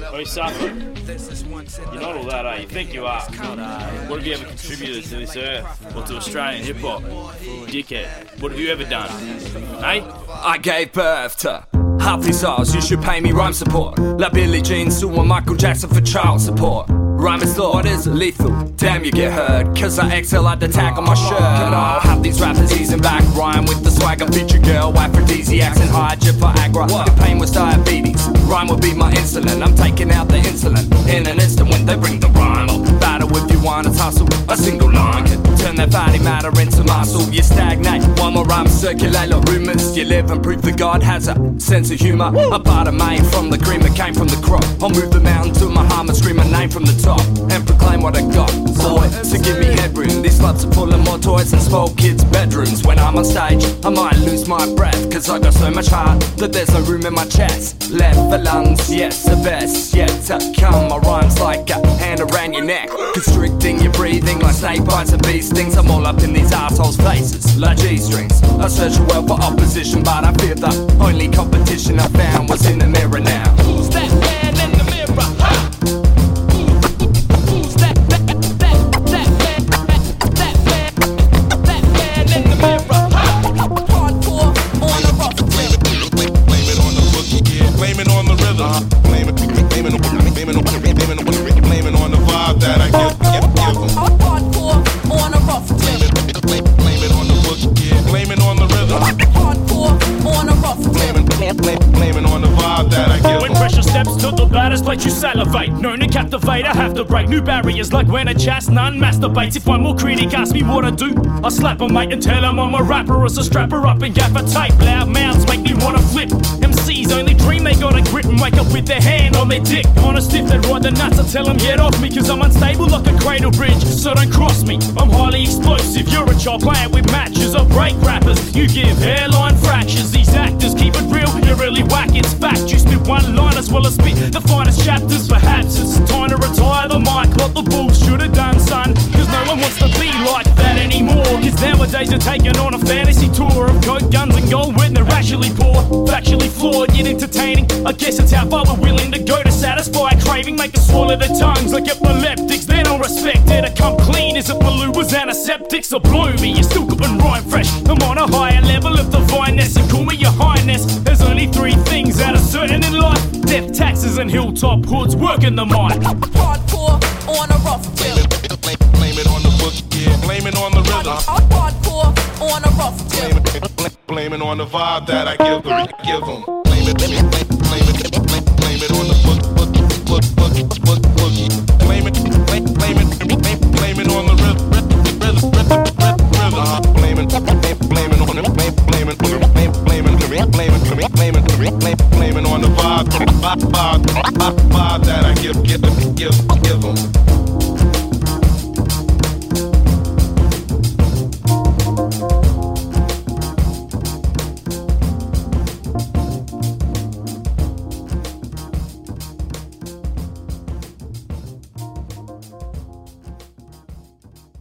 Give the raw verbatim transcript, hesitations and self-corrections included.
Oi, Suffer. You're not all that, eh? You think you are. What have you ever contributed to this earth or to Australian hip hop? Dickhead. What have you ever done? Eh? I gave birth to healthy souls, you should pay me rhyme support. Like Billie Jean, Sue and Michael Jackson for child support. Rhyme is thought is lethal, damn you get hurt, cause I excel at the tag on my shirt. I'll have these rappers easing back, rhyme with the swagger, feature girl, aphrodisiacs and hydra for aggro. Your pain was diabetes, rhyme will be my insulin. I'm taking out the insulin in an instant when they bring the rhyme up. Battle if you wanna tussle, a single line can turn that fatty matter into muscle. You stagnate, one more rhyme circulate like rumors. You live and prove that God has a sense of humour. A butter made from the cream that came from the crop. I'll move the mountain to Muhammad, scream my name from the top and proclaim what I got, boy, to give me headroom. These clubs are full of more toys than spoiled kids' bedrooms. When I'm on stage, I might lose my breath, cause I got so much heart that there's no room in my chest. Left for lungs, yes, the best yet to come. My rhymes like a hand around your neck, constricting your breathing like snake bites and bee stings. I'm all up in these assholes' faces like G-strings. I search well for opposition, but I fear the only competition I found was in the mirror now. Who's that man in the mirror? Ha! Blaming on the rhythm, blaming, blaming, blaming, blaming, blaming, blaming on the vibe that I give, give, give them. Hardcore on a rough tip. Blaming on the boogie, yeah. Blaming on the rhythm. Hardcore on a rough tip. Blaming, blaming, blaming on the vibe that I give them. When pressure steps to the baddest plate, you salivate. Known to captivate, I have to break new barriers like when a chast none masturbates. If one more critic asks me what I do, I slap a mate and tell him I'm a rapper. As a strapper up and gaffer tape. Loud mouths make me wanna flip. M Cs only dream they got a grip and wake up with their hand on their dick. On a stiff, they ride the nuts, I tell them get off me, cause I'm unstable like a cradle bridge, so don't cross me. I'm highly explosive, you're a child playing with matches. I break rappers, you give hairline fractures. These actors keep it real, you're really whack, it's fact. You spit one line as well as spit the finest chapters. Perhaps it's time to retire the mic, what the Bulls should have done, son, cause no one wants to be like that anymore. Cause nowadays they're taking on a fantasy tour of coke, guns and gold when they're actually poor. Factually flawed yet entertaining, I guess it's how far we're willing to go to satisfy a craving. Make us swallow their tongues like epileptics, they don't respect it. I come clean, is it Maluba's antiseptics or blow me? You still couldn't rhyme fresh, I'm on a higher level of divineness, and call me your highness. There's only three things that are certain in life: death, taxes and hilltop hoods working the mic. Hardcore on a rough tip. Blame it on the boogie, yeah. Blame it on the rhythm. Hardcore on a rough tip. Blame it on the vibe that I give them, give them. Blame it, blame it, blame it, blame it on the boogie, boogie, boogie, boogie, boogie. Blame it, blame it, blame it, blame it on the rhythm, rhythm, rhythm, rhythm. Blame it, blame it on the, blame, blame it, blame, blame it, blame it, blame it, blame it, blame it on the vibe, vibe, vibe, vibe that I give, give, give.